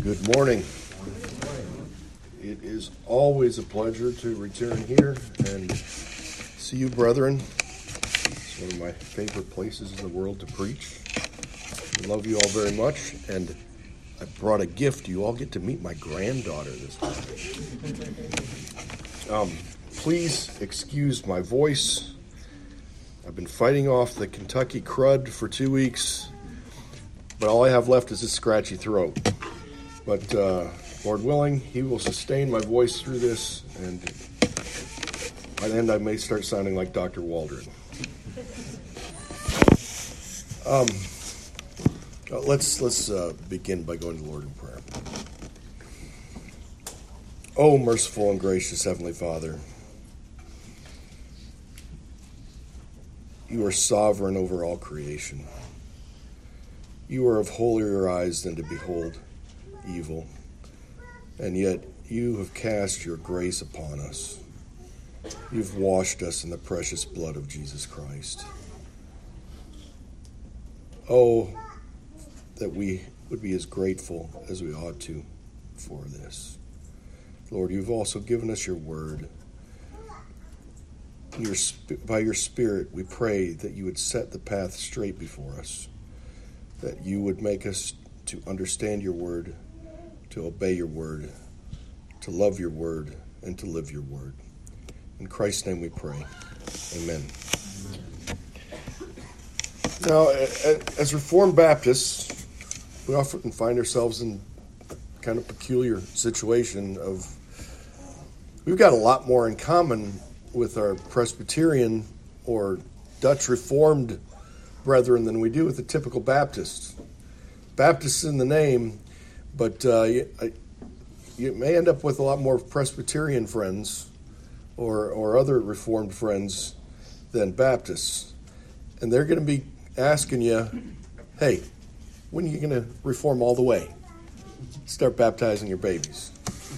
Good morning. It is always a pleasure to return here and see you, brethren. It's one of my favorite places in the world to preach. I love you all very much, and I brought a gift. You all get to meet my granddaughter this time. Please excuse my voice. I've been fighting off the Kentucky crud for 2 weeks, but all I have left is a scratchy throat. But Lord willing, He will sustain my voice through this, and by the end I may start sounding like Dr. Waldron. Let's begin by going to the Lord in prayer. Oh, merciful and gracious Heavenly Father, You are sovereign over all creation. You are of holier eyes than to behold evil, and yet You have cast Your grace upon us. You've washed us in the precious blood of Jesus Christ. Oh, that we would be as grateful as we ought to for this. Lord, You've also given us Your word. By Your Spirit, we pray that You would set the path straight before us, that You would make us to understand Your word, to obey Your word, to love Your word, and to live Your word. In Christ's name we pray. Amen. Now, as Reformed Baptists, we often find ourselves in kind of peculiar situation of we've got a lot more in common with our Presbyterian or Dutch Reformed brethren than we do with the typical Baptists. Baptists in the name, but you may end up with a lot more Presbyterian friends or other Reformed friends than Baptists. And they're going to be asking you, hey, when are you going to reform all the way? Start baptizing your babies.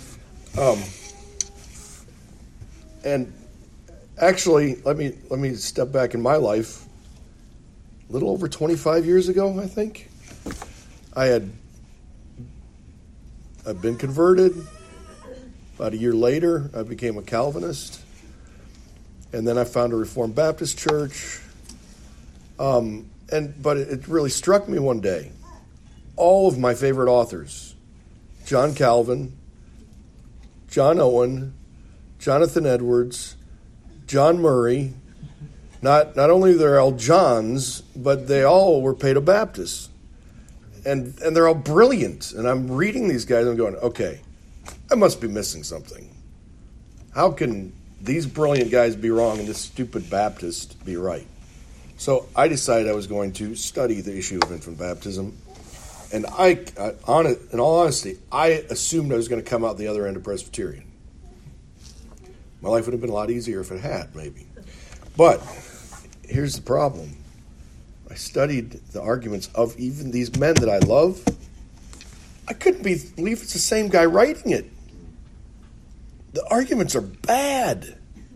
And actually, let me step back in my life. A little over 25 years ago, I think, I'd been converted. About a year later, I became a Calvinist. And then I found a Reformed Baptist church. But it really struck me one day. All of my favorite authors, John Calvin, John Owen, Jonathan Edwards, John Murray, not only they're all Johns, but they all were Paedo Baptists. And they're all brilliant. And I'm reading these guys and I'm going, okay, I must be missing something. How can these brilliant guys be wrong and this stupid Baptist be right? So I decided I was going to study the issue of infant baptism. And in all honesty, I assumed I was going to come out the other end of Presbyterian. My life would have been a lot easier if it had, maybe. But here's the problem. I studied the arguments of even these men that I love. I couldn't believe it's the same guy writing it. The arguments are bad.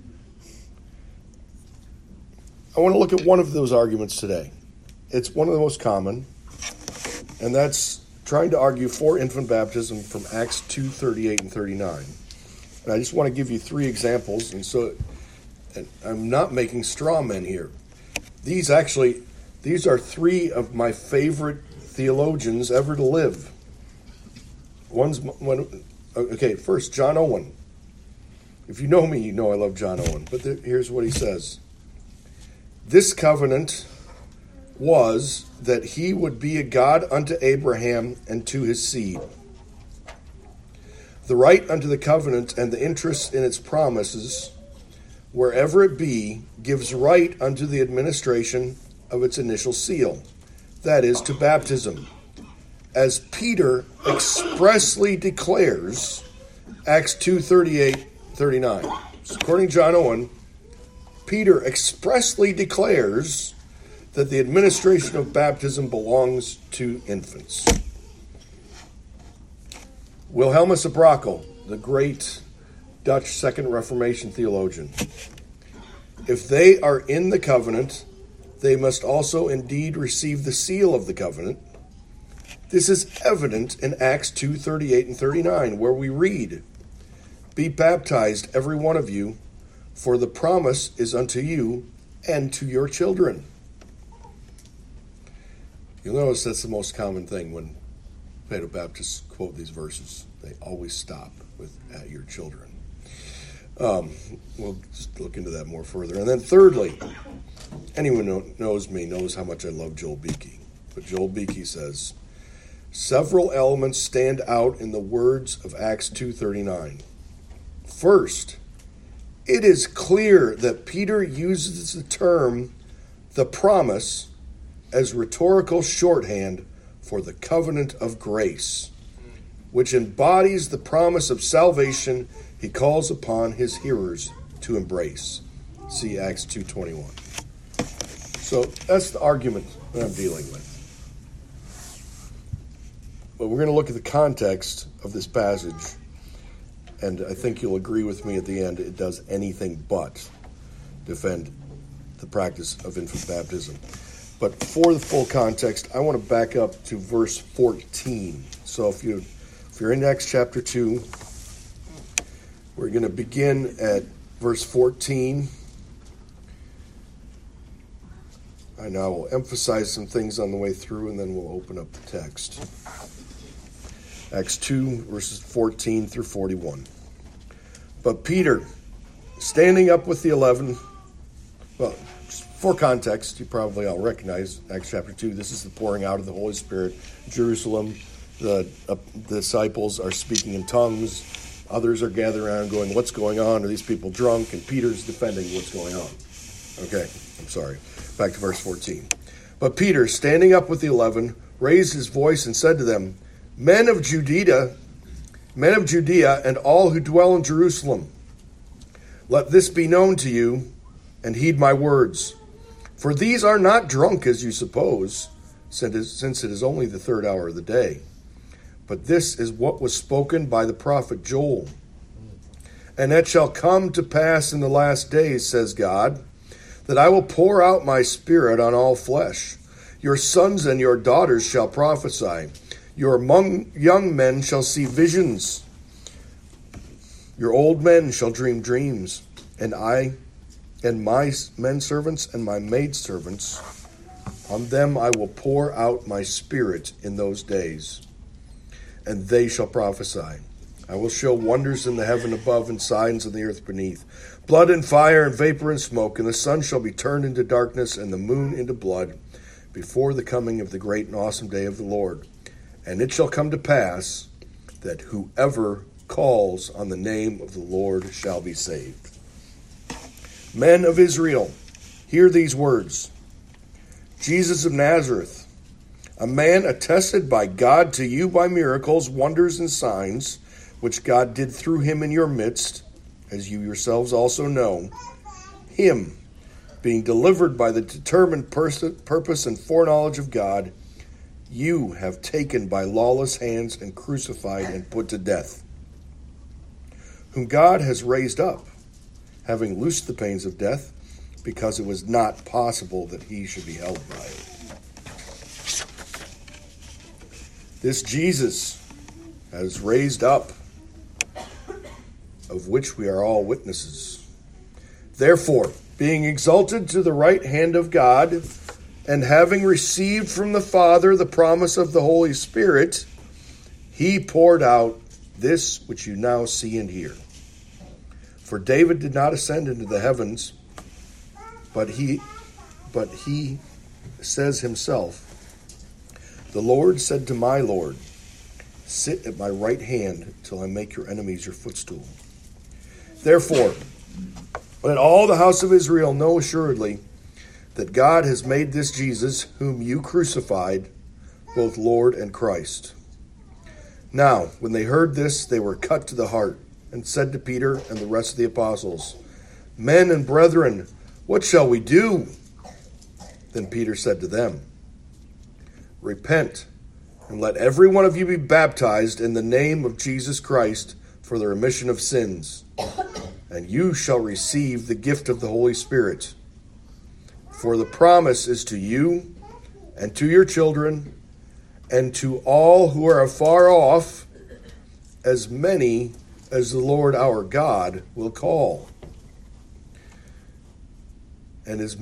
I want to look at one of those arguments today. It's one of the most common, and that's trying to argue for infant baptism from Acts 2:38 and 39. And I just want to give you 3 examples, and I'm not making straw men here. These are 3 of my favorite theologians ever to live. First, John Owen. If you know me, you know I love John Owen. But here's what he says. This covenant was that he would be a God unto Abraham and to his seed. The right unto the covenant and the interest in its promises, wherever it be, gives right unto the administration of its initial seal, that is, to baptism. As Peter expressly declares, Acts 2:38-39. So according to John Owen, Peter expressly declares that the administration of baptism belongs to infants. Wilhelmus of Brakel, the great Dutch Second Reformation theologian. If they are in the covenant, they must also indeed receive the seal of the covenant, This is evident in Acts 2:38 and 39, where we read, "Be baptized, every one of you, for the promise is unto you and to your children." You'll notice that's the most common thing when Paedobaptists quote these verses. They always stop with "at your children." We'll just look into that more further. And then thirdly, anyone who knows me knows how much I love Joel Beeke. But Joel Beeke says, several elements stand out in the words of Acts 2:39. First, it is clear that Peter uses the term "the promise" as rhetorical shorthand for the covenant of grace, which embodies the promise of salvation he calls upon his hearers to embrace. See Acts 2:21. So that's the argument that I'm dealing with. But we're going to look at the context of this passage, and I think you'll agree with me at the end, it does anything but defend the practice of infant baptism. But for the full context, I want to back up to verse 14. So if you're in Acts chapter 2, we're going to begin at verse 14. I now will emphasize some things on the way through, and then we'll open up the text. Acts 2, verses 14 through 41. But Peter, standing up with the 11, well, for context, you probably all recognize Acts chapter 2. This is the pouring out of the Holy Spirit. Jerusalem, the disciples are speaking in tongues. Others are gathered around going, what's going on? Are these people drunk? And Peter's defending what's going on. Okay, I'm sorry. Back to verse 14. But Peter, standing up with the 11, raised his voice and said to them, Men of Judea, and all who dwell in Jerusalem, let this be known to you, and heed my words. For these are not drunk as you suppose, since it is only the third hour of the day. But this is what was spoken by the prophet Joel. And it shall come to pass in the last days, says God, that I will pour out my spirit on all flesh. Your sons and your daughters shall prophesy. Your young men shall see visions. Your old men shall dream dreams. And I and my men servants and my maid servants, on them I will pour out my spirit in those days. And they shall prophesy. I will show wonders in the heaven above and signs in the earth beneath, blood and fire and vapor and smoke, and the sun shall be turned into darkness and the moon into blood before the coming of the great and awesome day of the Lord. And it shall come to pass that whoever calls on the name of the Lord shall be saved. Men of Israel, hear these words. Jesus of Nazareth, a man attested by God to you by miracles, wonders, and signs, which God did through him in your midst, as you yourselves also know, him, being delivered by the determined purpose and foreknowledge of God, you have taken by lawless hands and crucified and put to death, whom God has raised up, having loosed the pains of death, because it was not possible that he should be held by it. This Jesus has raised up, of which we are all witnesses. Therefore, being exalted to the right hand of God, and having received from the Father the promise of the Holy Spirit, he poured out this which you now see and hear. For David did not ascend into the heavens, but he says himself, the Lord said to my Lord, sit at my right hand till I make your enemies your footstool. Therefore, let all the house of Israel know assuredly that God has made this Jesus, whom you crucified, both Lord and Christ. Now, when they heard this, they were cut to the heart, and said to Peter and the rest of the apostles, Men and brethren, what shall we do? Then Peter said to them, Repent, and let every one of you be baptized in the name of Jesus Christ for the remission of sins, and you shall receive the gift of the Holy Spirit. For the promise is to you and to your children and to all who are afar off, as many as the Lord our God will call. And with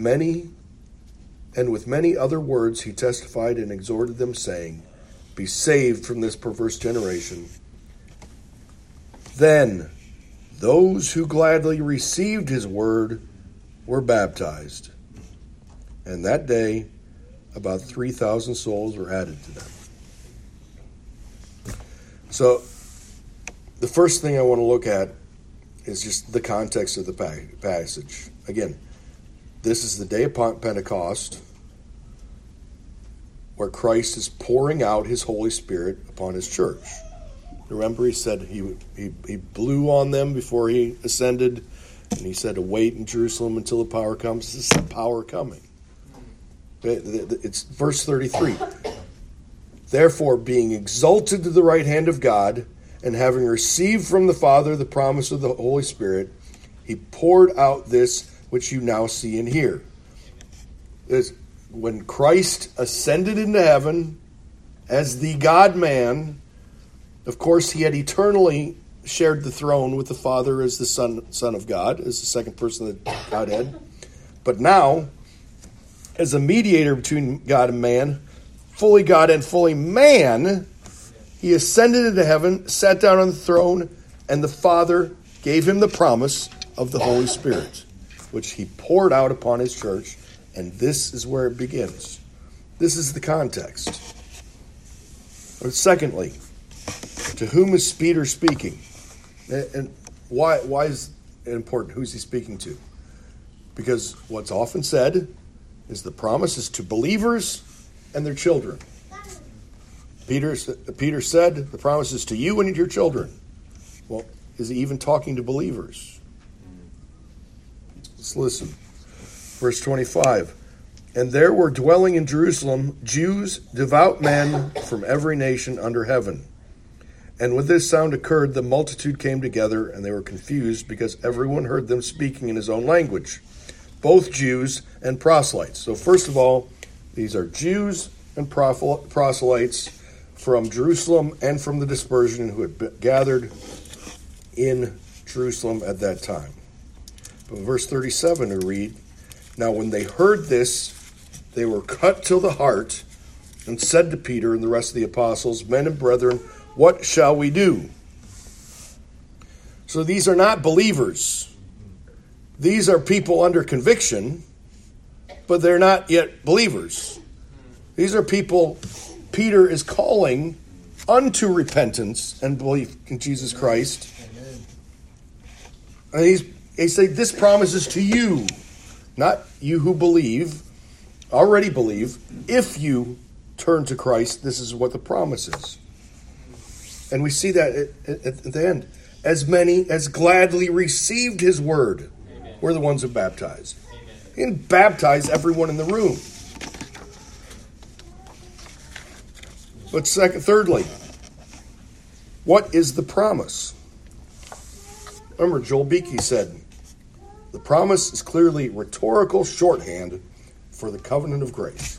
many other words he testified and exhorted them, saying, be saved from this perverse generation. Then those who gladly received his word were baptized. And that day, about 3,000 souls were added to them. So, the first thing I want to look at is just the context of the passage. Again, this is the day of Pentecost, where Christ is pouring out his Holy Spirit upon his church. Remember, he said he blew on them before he ascended, and he said to wait in Jerusalem until the power comes. This is the power coming. It's verse 33. Therefore, being exalted to the right hand of God, and having received from the Father the promise of the Holy Spirit, he poured out this which you now see and hear. When Christ ascended into heaven as the God-man, of course, he had eternally shared the throne with the Father as the Son of God, as the second person of the Godhead. But now, as a mediator between God and man, fully God and fully man, he ascended into heaven, sat down on the throne, and the Father gave him the promise of the Holy Spirit, which he poured out upon his church, and this is where it begins. This is the context. But secondly, to whom is Peter speaking? And why is it important? Who's he speaking to? Because what's often said is the promise is to believers and their children. Peter said the promise is to you and your children. Well, is he even talking to believers? Let's listen. Verse 25. And there were dwelling in Jerusalem Jews, devout men from every nation under heaven. And when this sound occurred, the multitude came together, and they were confused because everyone heard them speaking in his own language, both Jews and proselytes. So first of all, these are Jews and proselytes from Jerusalem and from the dispersion who had gathered in Jerusalem at that time. But in verse 37 we read, now when they heard this, they were cut to the heart and said to Peter and the rest of the apostles, men and brethren, what shall we do? So these are not believers. These are people under conviction, but they're not yet believers. These are people Peter is calling unto repentance and belief in Jesus Christ. And he said, this promise is to you, not you who believe, already believe. If you turn to Christ, this is what the promise is. And we see that at the end. As many as gladly received his word were the ones who baptized. He didn't baptize everyone in the room. But thirdly, what is the promise? Remember, Joel Beakey said, the promise is clearly rhetorical shorthand for the covenant of grace.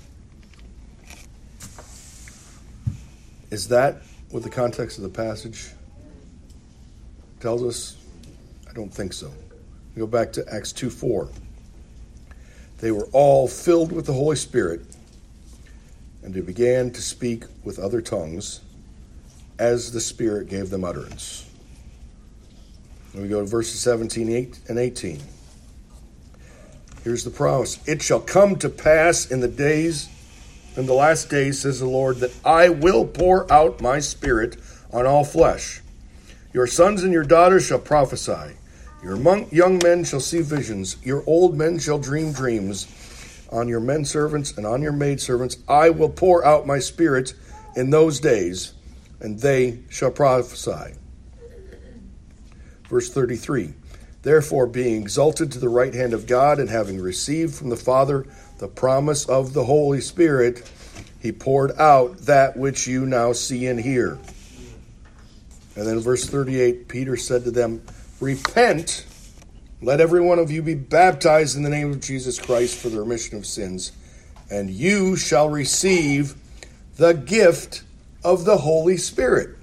Is that what the context of the passage tells us? I don't think so. We go back to Acts 2:4. They were all filled with the Holy Spirit, and they began to speak with other tongues as the Spirit gave them utterance. And we go to verses 17 and 18. Here's the promise. It shall come to pass in the last days, says the Lord, that I will pour out my Spirit on all flesh. Your sons and your daughters shall prophesy. Your young men shall see visions. Your old men shall dream dreams. On your men servants and on your maid servants I will pour out my Spirit in those days, and they shall prophesy. Verse 33. Therefore, being exalted to the right hand of God, and having received from the Father the promise of the Holy Spirit, he poured out that which you now see and hear. And then verse 38, Peter said to them, repent, let every one of you be baptized in the name of Jesus Christ for the remission of sins, and you shall receive the gift of the Holy Spirit.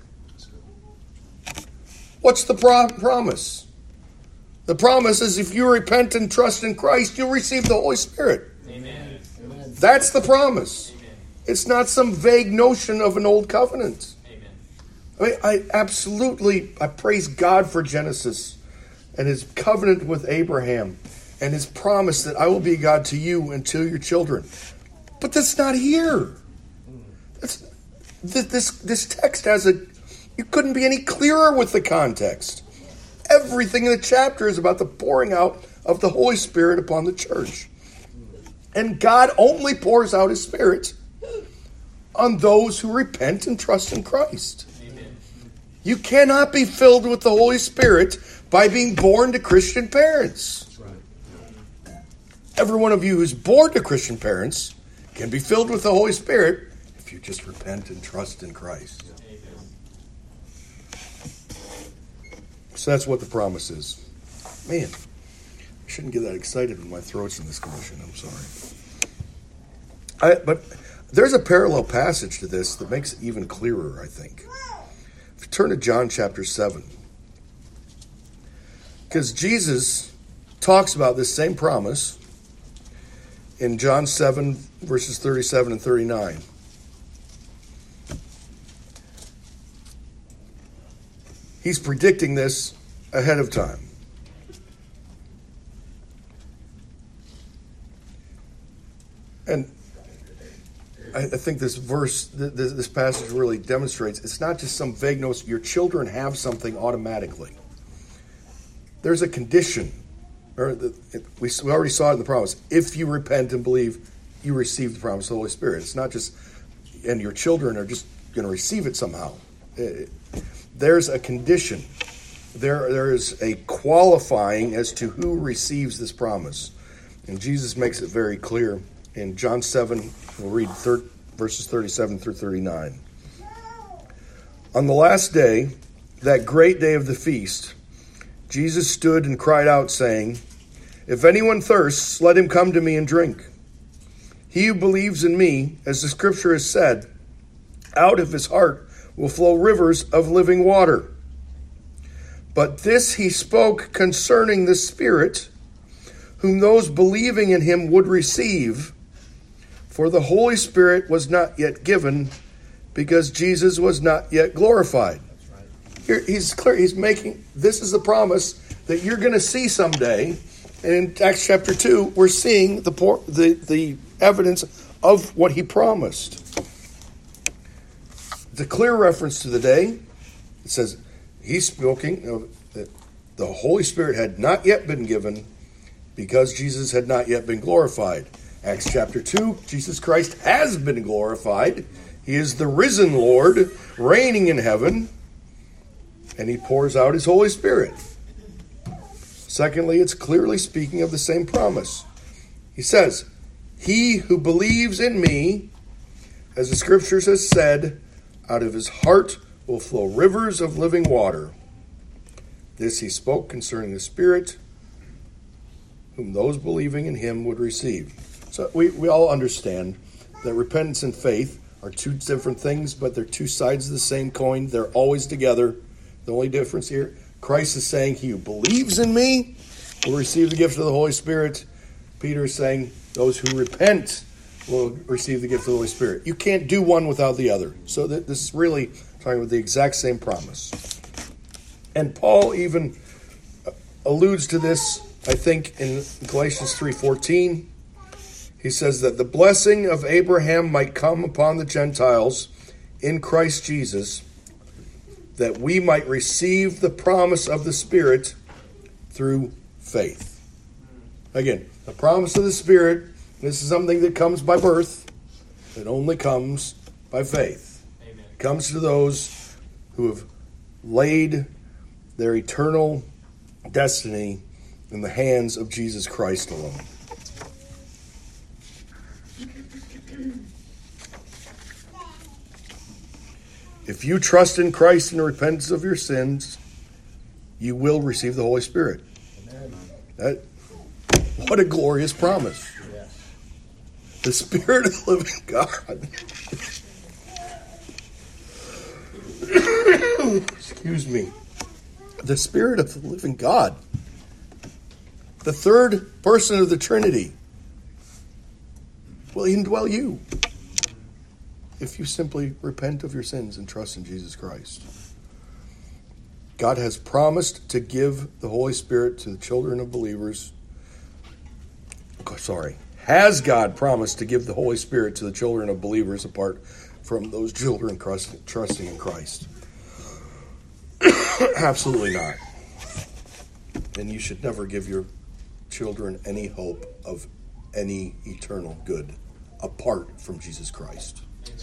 What's the promise? The promise is if you repent and trust in Christ, you'll receive the Holy Spirit. Amen. That's the promise. Amen. It's not some vague notion of an old covenant. Amen. I praise God for Genesis and his covenant with Abraham and his promise that I will be God to you and to your children. But that's not here. This text you couldn't be any clearer with the context. Everything in the chapter is about the pouring out of the Holy Spirit upon the church. And God only pours out his Spirit on those who repent and trust in Christ. Amen. You cannot be filled with the Holy Spirit by being born to Christian parents. Every one of you who's born to Christian parents can be filled with the Holy Spirit if you just repent and trust in Christ. So that's what the promise is. Man, I shouldn't get that excited when my throat's in this condition. I'm sorry. But there's a parallel passage to this that makes it even clearer, I think. If you turn to John chapter 7. Because Jesus talks about this same promise in John 7, verses 37 and 39. He's predicting this ahead of time. And I think this verse, this passage really demonstrates it's not just some vague notion. Your children have something automatically. There's a condition. We already saw it in the promise. If you repent and believe, you receive the promise of the Holy Spirit. It's not just, and your children are just going to receive it somehow. There's a condition. There is a qualifying as to who receives this promise. And Jesus makes it very clear. In John 7, we'll read verses 37 through 39. On the last day, that great day of the feast, Jesus stood and cried out, saying, "If anyone thirsts, let him come to me and drink. He who believes in me, as the scripture has said, out of his heart will flow rivers of living water." But this he spoke concerning the Spirit, whom those believing in him would receive, for the Holy Spirit was not yet given, because Jesus was not yet glorified. Here, he's clear. He's making, this is the promise that you're going to see someday. And in Acts chapter 2, we're seeing the evidence of what he promised. The clear reference to the day, it says, he's speaking that the Holy Spirit had not yet been given because Jesus had not yet been glorified. Acts chapter 2, Jesus Christ has been glorified. He is the risen Lord, reigning in heaven, and he pours out his Holy Spirit. Secondly, it's clearly speaking of the same promise. He says, "He who believes in me, as the scriptures has said, out of his heart will flow rivers of living water." This he spoke concerning the Spirit, whom those believing in him would receive. So we all understand that repentance and faith are two different things, but they're two sides of the same coin. They're always together. The only difference here, Christ is saying, he who believes in me will receive the gift of the Holy Spirit. Peter is saying, those who repent will receive the gift of the Holy Spirit. You can't do one without the other. So this is really talking about the exact same promise. And Paul even alludes to this, I think, in Galatians 3:14. He says that the blessing of Abraham might come upon the Gentiles in Christ Jesus, that we might receive the promise of the Spirit through faith. Again, the promise of the Spirit, this is something that comes by birth. It only comes by faith. Amen. It comes to those who have laid their eternal destiny in the hands of Jesus Christ alone. If you trust in Christ in the repentance of your sins, you will receive the Holy Spirit. What a glorious promise. The Spirit of the living God the Spirit of the living God, the third person of the Trinity, will indwell you if you simply repent of your sins and trust in Jesus Christ. God has promised to give the Holy Spirit to the children of believers. Has God promised to give the Holy Spirit to the children of believers apart from those children trusting in Christ? Absolutely not. And you should never give your children any hope of any eternal good apart from Jesus Christ.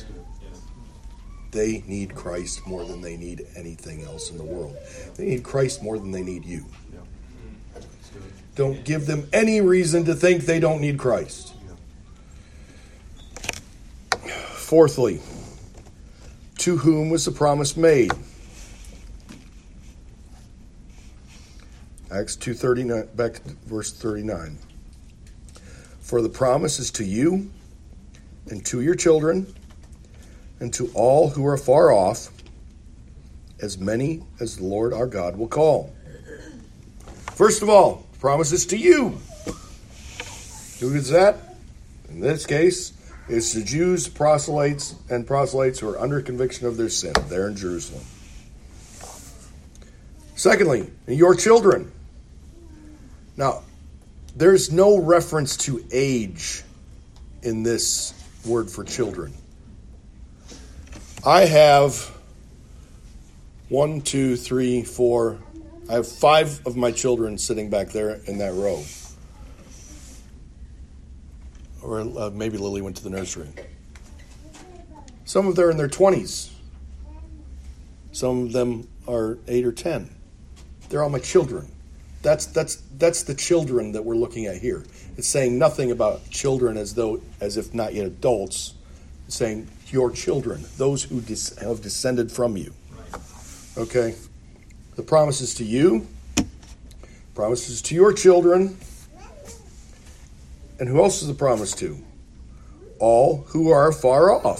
They need Christ more than they need anything else in the world. They need Christ more than they need you. Don't give them any reason to think they don't need Christ. Fourthly, to whom was the promise made? Acts 2:39, back to verse 39. For the promise is to you and to your children and to all who are far off, as many as the Lord our God will call. First of all, promises to you. Who is that? In this case, it's the Jews, proselytes who are under conviction of their sin there in Jerusalem. Secondly, your children. Now, there's no reference to age in this word for children. I have 1, 2, 3, 4. I have 5 of my children sitting back there in that row. Or maybe Lily went to the nursery. Some of them are in their 20s. Some of them are 8 or 10. They're all my children. That's the children that we're looking at here. It's saying nothing about children as if not yet adults. It's saying your children, those who have descended from you. Okay? The promises to you, promises to your children, and who else is the promise to? All who are far off.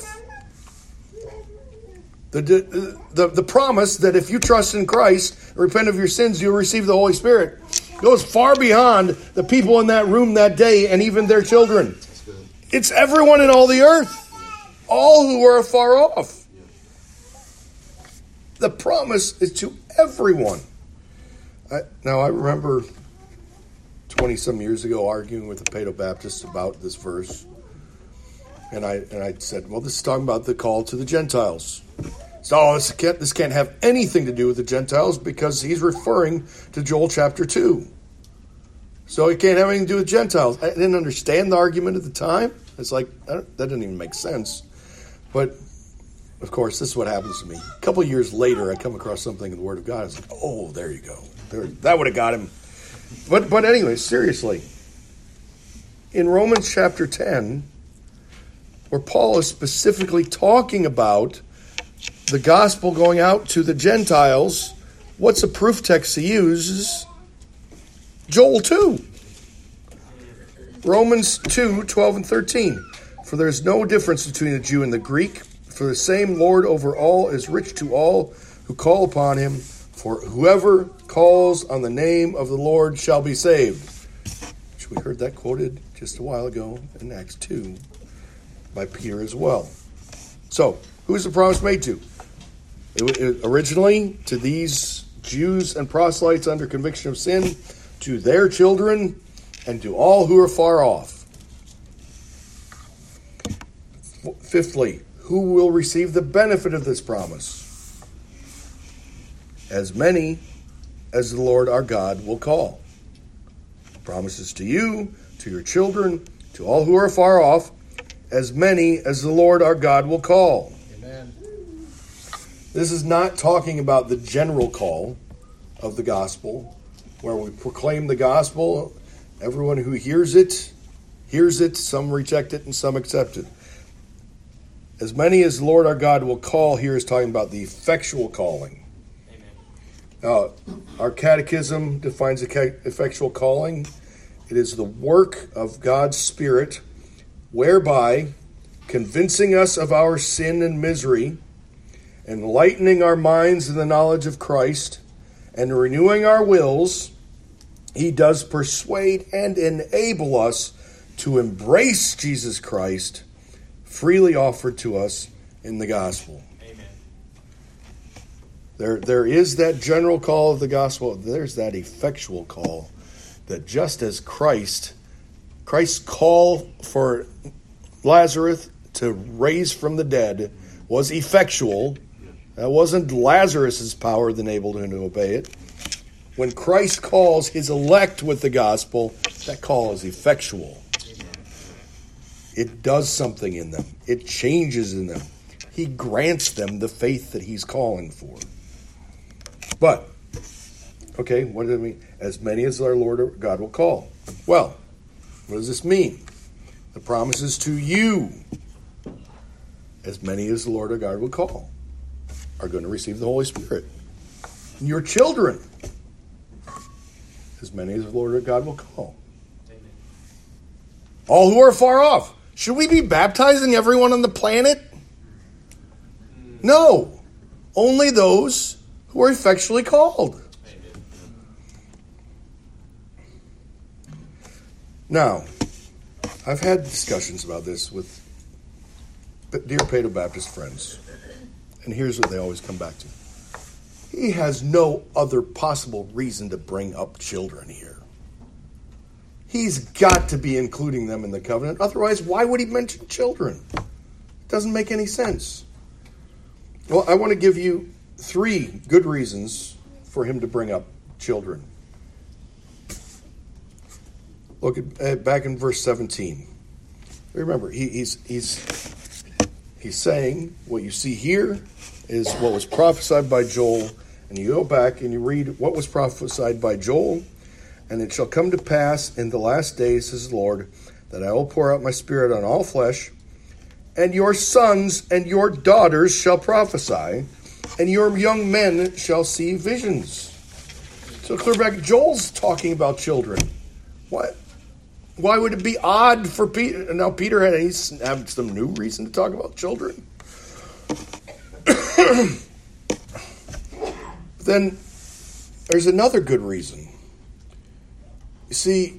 The promise that if you trust in Christ and repent of your sins, you'll receive the Holy Spirit goes far beyond the people in that room that day and even their children. It's everyone in all the earth. All who are far off. The promise is to everyone. I remember 20-some years ago arguing with the Paedo-Baptists about this verse. And I said, well, this is talking about the call to the Gentiles. So this can't have anything to do with the Gentiles because he's referring to Joel chapter 2. So it can't have anything to do with Gentiles. I didn't understand the argument at the time. It's like, that didn't even make sense. But, of course, this is what happens to me. A couple of years later, I come across something in the Word of God. I was like, oh, there you go. That would have got him. But anyway, seriously. In Romans chapter 10, where Paul is specifically talking about the gospel going out to the Gentiles, what's a proof text he uses? Joel 2. Romans 2, 12 and 13. For there is no difference between the Jew and the Greek, for the same Lord over all is rich to all who call upon him. For whoever calls on the name of the Lord shall be saved. Which we heard that quoted just a while ago in Acts 2 by Peter as well. So, who is the promise made to? It originally to these Jews and proselytes under conviction of sin, to their children, and to all who are far off. Fifthly, who will receive the benefit of this promise? As many as the Lord our God will call. Promises to you, to your children, to all who are far off, as many as the Lord our God will call. Amen. This is not talking about the general call of the gospel, where we proclaim the gospel. Everyone who hears it. Some reject it and some accept it. As many as the Lord our God will call here is talking about the effectual calling. Our catechism defines effectual calling. It is the work of God's Spirit, whereby convincing us of our sin and misery, enlightening our minds in the knowledge of Christ, and renewing our wills, he does persuade and enable us to embrace Jesus Christ, freely offered to us in the gospel. Amen. There is that general call of the gospel. There's that effectual call that just as Christ's call for Lazarus to raise from the dead was effectual. That wasn't Lazarus' power that enabled him to obey it. When Christ calls his elect with the gospel, that call is effectual. It does something in them. It changes in them. He grants them the faith that he's calling for. But, okay, what does it mean? As many as our Lord God will call. Well, what does this mean? The promises to you, as many as the Lord our God will call, are going to receive the Holy Spirit. And your children, as many as the Lord our God will call. Amen. All who are far off. Should we be baptizing everyone on the planet? No. Only those who are effectually called. Now, I've had discussions about this with dear Paedo Baptist friends. And here's what they always come back to. He has no other possible reason to bring up children here. He's got to be including them in the covenant. Otherwise, why would he mention children? It doesn't make any sense. Well, I want to give you 3 good reasons for him to bring up children. Look at back in verse 17. Remember, he's saying what you see here is what was prophesied by Joel. And you go back and you read what was prophesied by Joel. And it shall come to pass in the last days, says the Lord, that I will pour out my spirit on all flesh, and your sons and your daughters shall prophesy, and your young men shall see visions. So clear back, Joel's talking about children. What? Why would it be odd for Peter? Now Peter had some new reason to talk about children. Then there's another good reason. You see,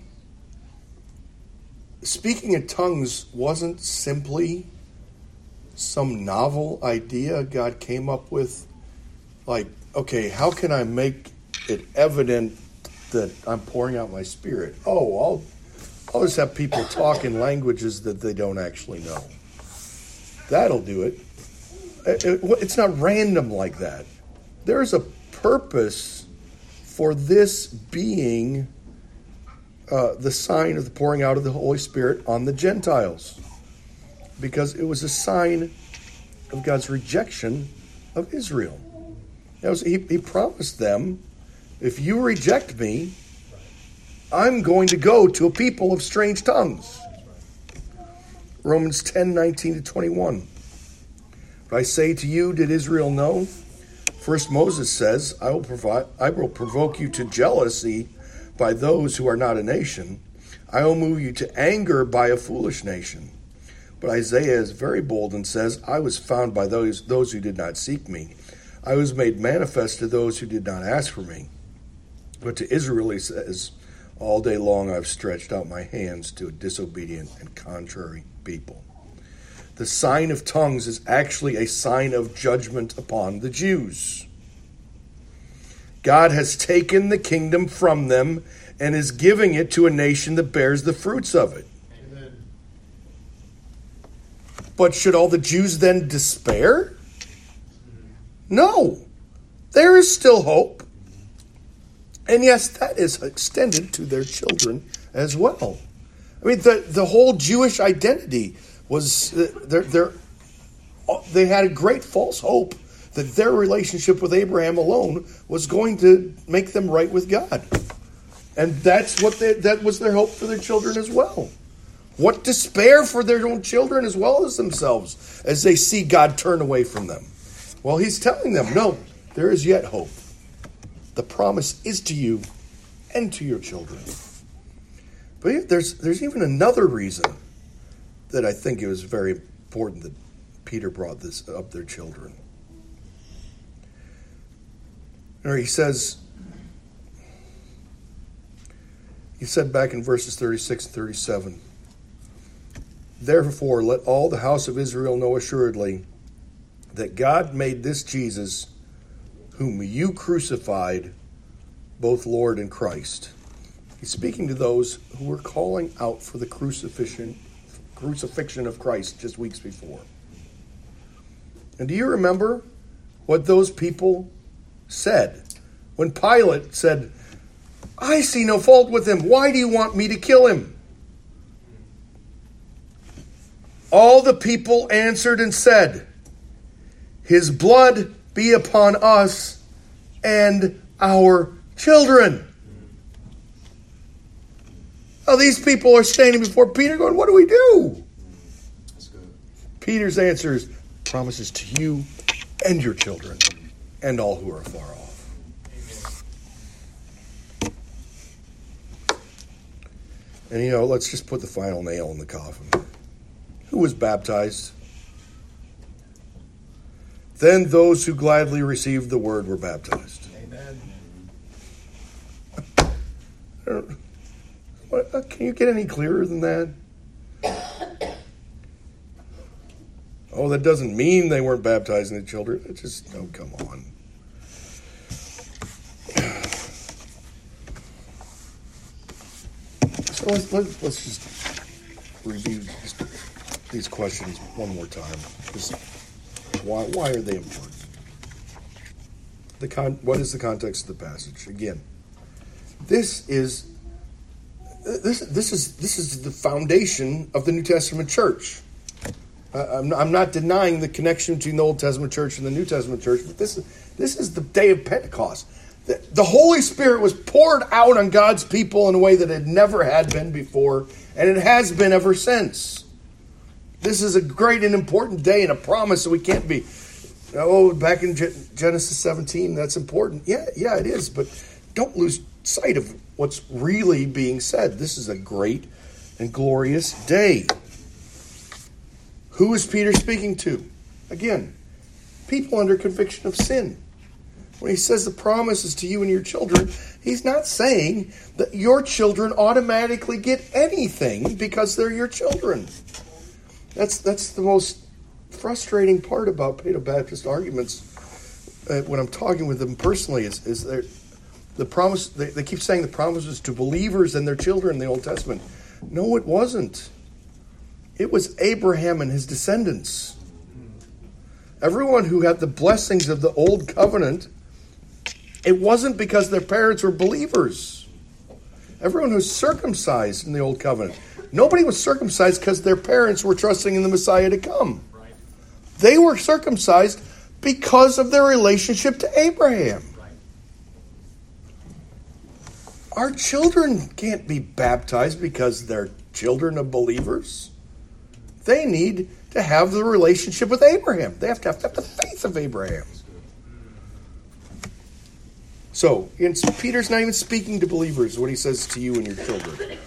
speaking in tongues wasn't simply some novel idea God came up with. Like, okay, how can I make it evident that I'm pouring out my spirit? Oh, I'll just have people talk in languages that they don't actually know. That'll do it. It's not random like that. There's a purpose for this being the sign of the pouring out of the Holy Spirit on the Gentiles, because it was a sign of God's rejection of Israel. He promised them, if you reject me, I'm going to go to a people of strange tongues. Romans 10:19-21. But I say to you, did Israel know? First Moses says, I will provoke you to jealousy by those who are not a nation. I will move you to anger by a foolish nation. But Isaiah is very bold and says, I was found by those who did not seek me. I was made manifest to those who did not ask for me. But to Israel he says, all day long I've stretched out my hands to a disobedient and contrary people. The sign of tongues is actually a sign of judgment upon the Jews. God has taken the kingdom from them and is giving it to a nation that bears the fruits of it. Amen. But should all the Jews then despair? No. There is still hope. And yes, that is extended to their children as well. I mean, the whole Jewish identity was they had a great false hope that their relationship with Abraham alone was going to make them right with God. And that was their hope for their children as well. What despair for their own children as well as themselves as they see God turn away from them. Well, he's telling them, no, there is yet hope. The promise is to you and to your children. But there's even another reason that I think it was very important that Peter brought this up their children. Or he said back in verses 36 and 37, "Therefore let all the house of Israel know assuredly that God made this Jesus, whom you crucified, both Lord and Christ." He's speaking to those who were calling out for the crucifixion of Christ just weeks before. And do you remember what those people said when Pilate said, "I see no fault with him. Why do you want me to kill him?" All the people answered and said, "His blood be upon us and our children." Now these people are standing before Peter going, "What do we do?" That's good. Peter's answer is, "Promises to you and your children and all who are far off." Amen. And let's just put the final nail in the coffin. Who was baptized? Then those who gladly received the word were baptized. Amen. Can you get any clearer than that? Oh, that doesn't mean they weren't baptizing the children. It's just, oh, come on. So let's just review these questions one more time. Just why are they important? What is the context of the passage? Again, this is the foundation of the New Testament church. I'm not denying the connection between the Old Testament church and the New Testament church, but this is the day of Pentecost. The Holy Spirit was poured out on God's people in a way that it never had been before, and it has been ever since. This is a great and important day and a promise that we can't be, back in Genesis 17, that's important. Yeah, it is, but don't lose sight of what's really being said. This is a great and glorious day. Who is Peter speaking to? Again, people under conviction of sin. When he says the promise is to you and your children, he's not saying that your children automatically get anything because they're your children. That's the most frustrating part about Paedo-Baptist arguments when I'm talking with them personally is the promise. They keep saying the promises to believers and their children in the Old Testament. No, it wasn't. It was Abraham and his descendants. Everyone who had the blessings of the Old Covenant, it wasn't because their parents were believers. Everyone who's circumcised in the Old Covenant, nobody was circumcised because their parents were trusting in the Messiah to come. Right. They were circumcised because of their relationship to Abraham. Right. Our children can't be baptized because they're children of believers. They need to have the relationship with Abraham. They have to have the faith of Abraham. So, Peter's not even speaking to believers when he says to you and your children.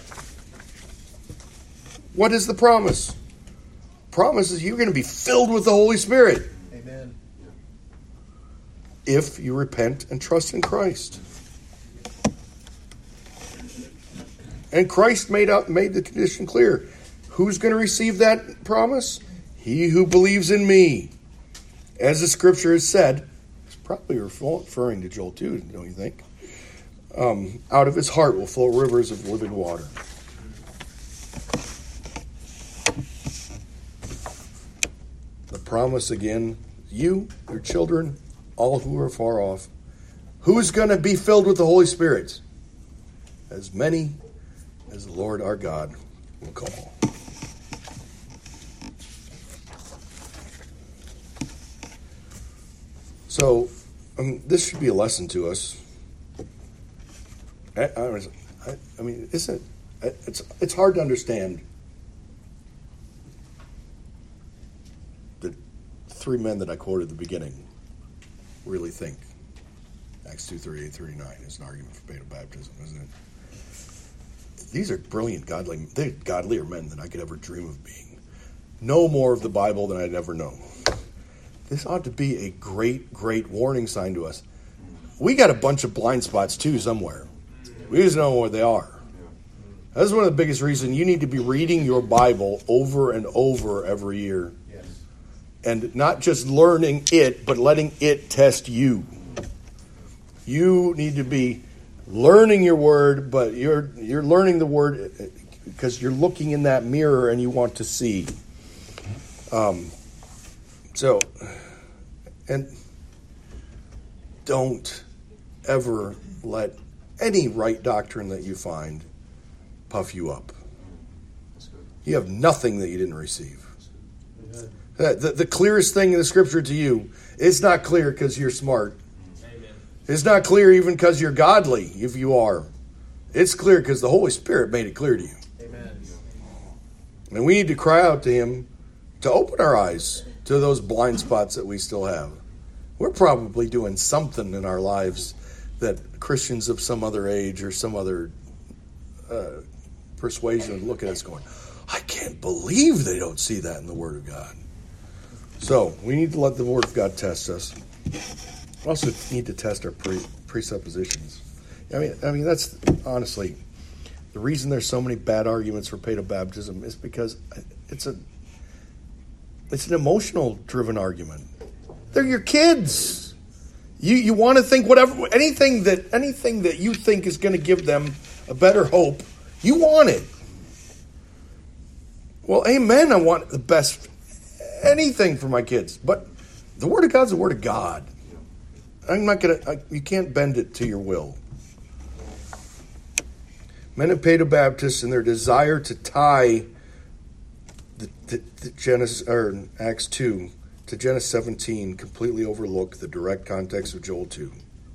What is the promise? Promise is you're going to be filled with the Holy Spirit. Amen. If you repent and trust in Christ. And Christ made the condition clear. Who's going to receive that promise? He who believes in me. As the scripture has said, it's probably referring to Joel 2, don't you think? Out of his heart will flow rivers of living water. The promise again, you, your children, all who are far off. Who's going to be filled with the Holy Spirit? As many as the Lord our God will call. So, this should be a lesson to us. I mean, isn't it? It's hard to understand the three men that I quoted at the beginning really think. Acts 2:38, 39 is an argument for Paedo-Baptism, isn't it? These are brilliant, they're godlier men than I could ever dream of being. Know more of the Bible than I'd ever know. This ought to be a great, great warning sign to us. we got a bunch of blind spots too somewhere. We just don't know where they are. That's one of the biggest reasons you need to be reading your Bible over and over every year. Yes. And not just learning it, but letting it test you. You need to be learning your word, but you're learning the word because you're looking in that mirror and you want to see. And don't ever let any right doctrine that you find puff you up. That's good. You have nothing that you didn't receive. The clearest thing in the scripture to you, it's not clear because you're smart. Amen. It's not clear even because you're godly, if you are. It's clear because the Holy Spirit made it clear to you. Amen. And we need to cry out to Him to open our eyes to those blind spots that we still have. We're probably doing something in our lives that Christians of some other age or some other persuasion would look at us going, I can't believe they don't see that in the Word of God. So we need to let the Word of God test us. We also need to test our presuppositions. I mean that's honestly the reason there's so many bad arguments for paedobaptism is because it's an emotional driven argument. They're your kids. You want to think anything that you think is going to give them a better hope, you want it. Well, amen. I want the best anything for my kids, but the Word of God's the Word of God. I'm not you can't bend it to your will. Men of Paedobaptists and their desire to tie the Genesis or Acts 2 to Genesis 17 completely overlook the direct context of Joel 2.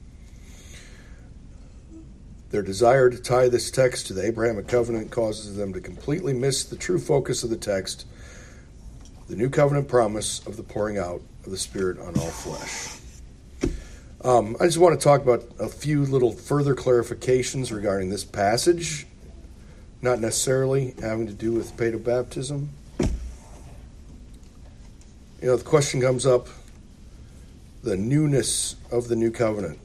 Their desire to tie this text to the Abrahamic covenant causes them to completely miss the true focus of the text, the new covenant promise of the pouring out of the Spirit on all flesh. I just want to talk about a few little further clarifications regarding this passage, not necessarily having to do with paedobaptism. The question comes up, the newness of the new covenant.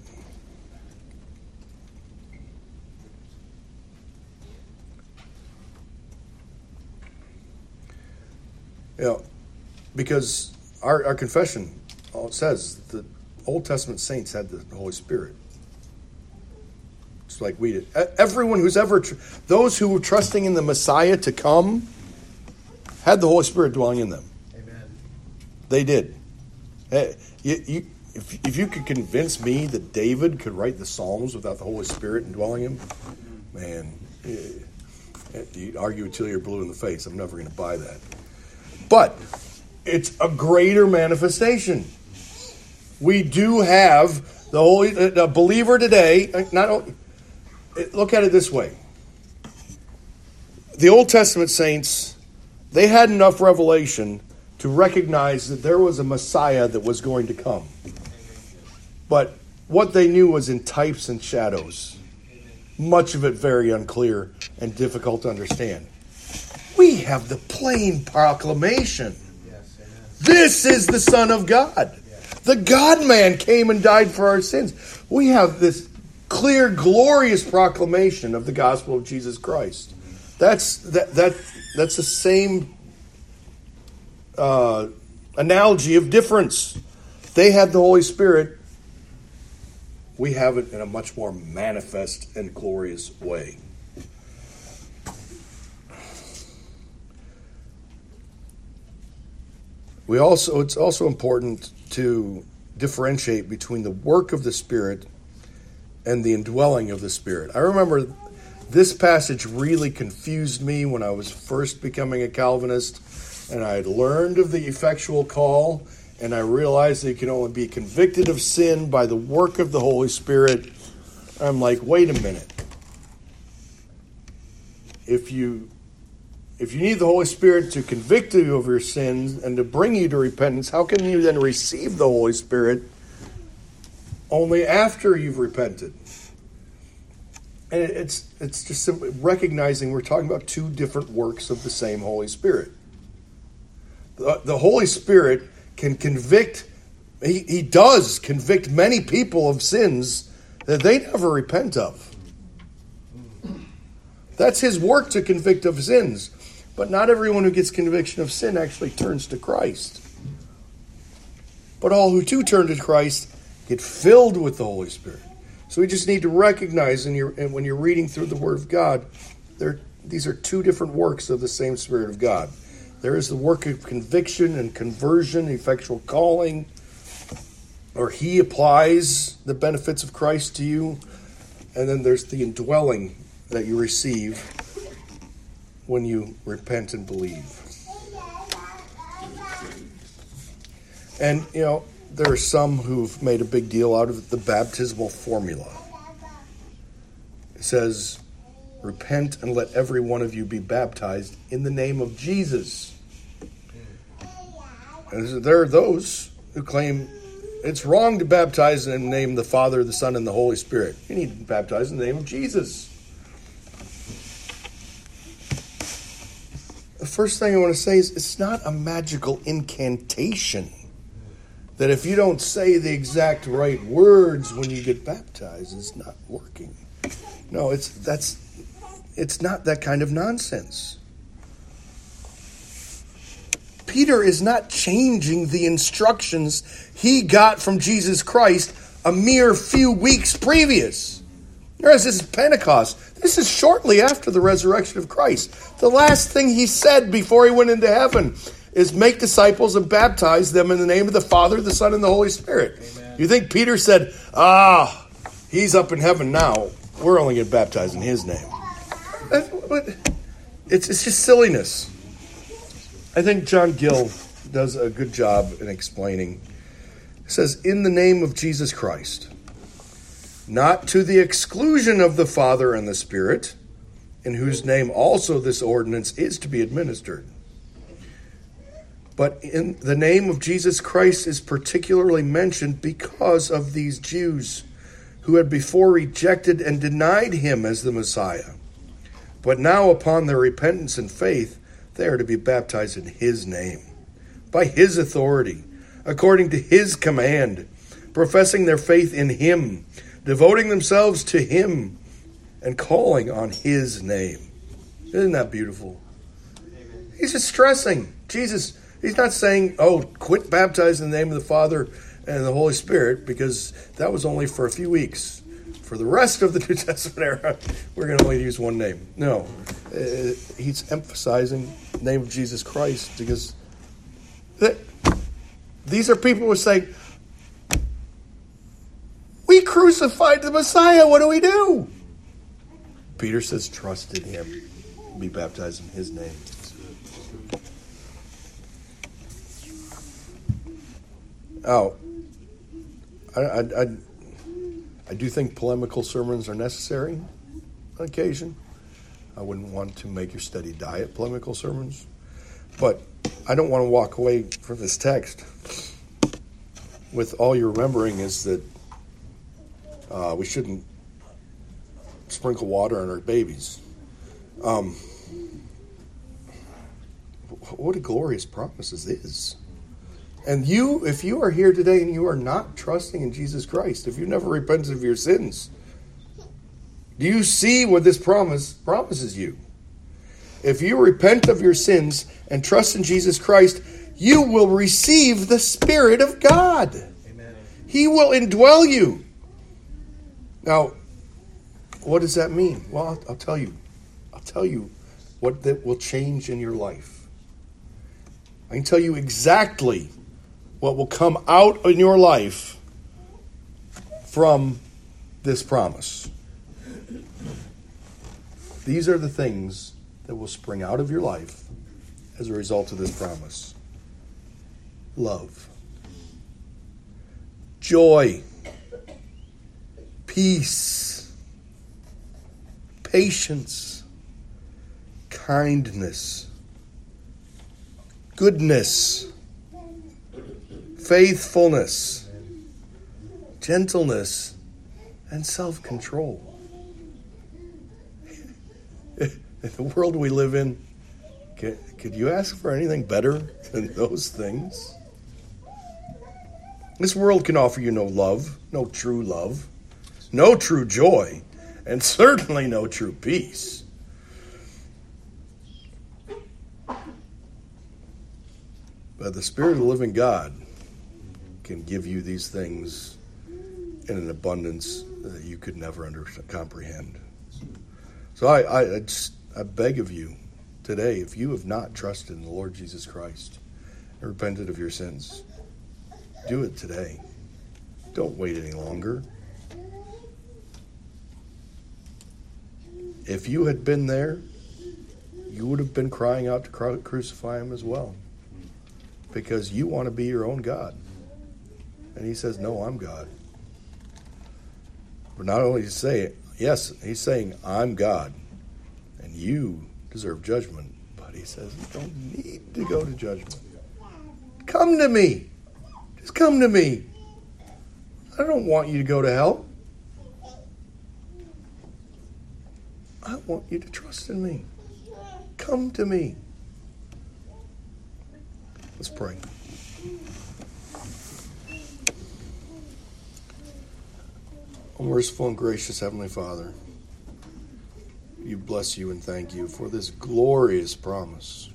Because our confession says the Old Testament saints had the Holy Spirit. Just like we did. Everyone who's ever, those who were trusting in the Messiah to come, had the Holy Spirit dwelling in them. Amen. They did. Hey, if you could convince me that David could write the Psalms without the Holy Spirit indwelling him, man, you argue until you're blue in the face. I'm never going to buy that. But it's a greater manifestation. We do have the Holy a believer today. Look at it this way: the Old Testament saints, they had enough revelation to recognize that there was a Messiah that was going to come. But what they knew was in types and shadows. Much of it very unclear and difficult to understand. We have the plain proclamation. Yes, amen. This is the Son of God. The God-man came and died for our sins. We have this clear, glorious proclamation of the gospel of Jesus Christ. That's the same analogy of difference. They had the Holy Spirit. We have it in a much more manifest and glorious way. It's also important to differentiate between the work of the Spirit and the indwelling of the Spirit. I remember this passage really confused me when I was first becoming a Calvinist, and I had learned of the effectual call, and I realized that you can only be convicted of sin by the work of the Holy Spirit. I'm like, wait a minute. If you need the Holy Spirit to convict you of your sins and to bring you to repentance, how can you then receive the Holy Spirit only after you've repented? And it's just simply recognizing we're talking about two different works of the same Holy Spirit. The Holy Spirit can convict he does convict many people of sins that they never repent of. That's his work, to convict of sins. But not everyone who gets conviction of sin actually turns to Christ. But all who do turn to Christ get filled with the Holy Spirit. So we just need to recognize when you're reading through the Word of God, these are two different works of the same Spirit of God. There is the work of conviction and conversion, effectual calling, or he applies the benefits of Christ to you. And then there's the indwelling that you receive when you repent and believe. And, there are some who've made a big deal out of the baptismal formula. It says, repent and let every one of you be baptized in the name of Jesus. And there are those who claim it's wrong to baptize in the name of the Father, the Son, and the Holy Spirit. You need to baptize in the name of Jesus. The first thing I want to say is it's not a magical incantation that if you don't say the exact right words when you get baptized, it's not working. No, it's not that kind of nonsense. Peter is not changing the instructions he got from Jesus Christ a mere few weeks previous. Whereas this is Pentecost. This is shortly after the resurrection of Christ. The last thing he said before he went into heaven is make disciples and baptize them in the name of the Father, the Son, and the Holy Spirit. Amen. You think Peter said, he's up in heaven now. We're only going to baptize in his name. It's just silliness. I think John Gill does a good job in explaining. It says, in the name of Jesus Christ, not to the exclusion of the Father and the Spirit, in whose name also this ordinance is to be administered. But in the name of Jesus Christ is particularly mentioned because of these Jews who had before rejected and denied him as the Messiah. But now upon their repentance and faith, they are to be baptized in his name, by his authority, according to his command, professing their faith in him, devoting themselves to him, and calling on his name. Isn't that beautiful? Amen. He's just stressing. Jesus, he's not saying, quit baptizing in the name of the Father and the Holy Spirit, because that was only for a few weeks. For the rest of the New Testament era, we're going to only use one name. No, he's emphasizing the name of Jesus Christ, because these are people who say, we crucified the Messiah, what do we do? Peter says, trust in him, be baptized in his name. I do think polemical sermons are necessary on occasion. I wouldn't want to make your study diet polemical sermons. But I don't want to walk away from this text with all you're remembering is that we shouldn't sprinkle water on our babies. What a glorious promise this is. And if you are here today and you are not trusting in Jesus Christ, if you've never repented of your sins, do you see what this promises you? If you repent of your sins and trust in Jesus Christ, you will receive the Spirit of God. Amen. He will indwell you. Now, what does that mean? Well, I'll tell you. I'll tell you what that will change in your life. I can tell you exactly what will come out in your life from this promise. These are the things that will spring out of your life as a result of this promise. Love, joy, peace, patience, kindness, goodness, faithfulness, gentleness, and self-control. In the world we live in, could you ask for anything better than those things? This world can offer you no love, no true love, no true joy, and certainly no true peace. But the Spirit of the living God can give you these things in an abundance that you could never comprehend. So I beg of you today, if you have not trusted in the Lord Jesus Christ and repented of your sins, do it today. Don't wait any longer. If you had been there, you would have been crying out to crucify him as well, because you want to be your own God. And he says, no, I'm God. But not only does he say it, yes, he's saying, I'm God, and you deserve judgment. But he says, you don't need to go to judgment. Come to me. Just come to me. I don't want you to go to hell. I want you to trust in me. Come to me. Let's pray. Oh, merciful and gracious Heavenly Father, we bless you and thank you for this glorious promise.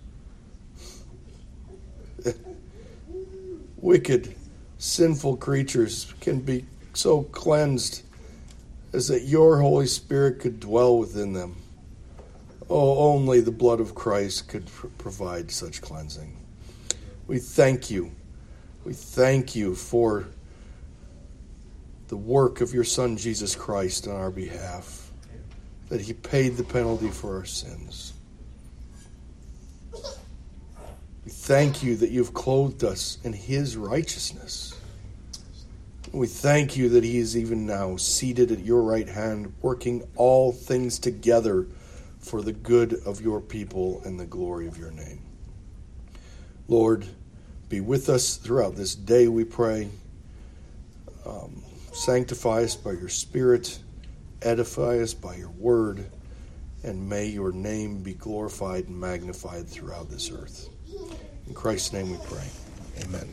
Wicked, sinful creatures can be so cleansed as that your Holy Spirit could dwell within them. Oh, only the blood of Christ could provide such cleansing. We thank you. We thank you for the work of your Son, Jesus Christ, on our behalf, that he paid the penalty for our sins. We thank you that you've clothed us in his righteousness. We thank you that he is even now seated at your right hand, working all things together for the good of your people and the glory of your name. Lord, be with us throughout this day, we pray. Sanctify us by your Spirit, edify us by your word, and may your name be glorified and magnified throughout this earth. In Christ's name we pray. Amen.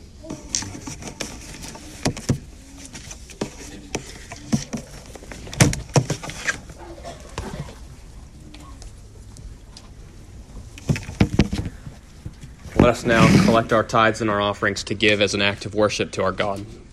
Let us now collect our tithes and our offerings to give as an act of worship to our God.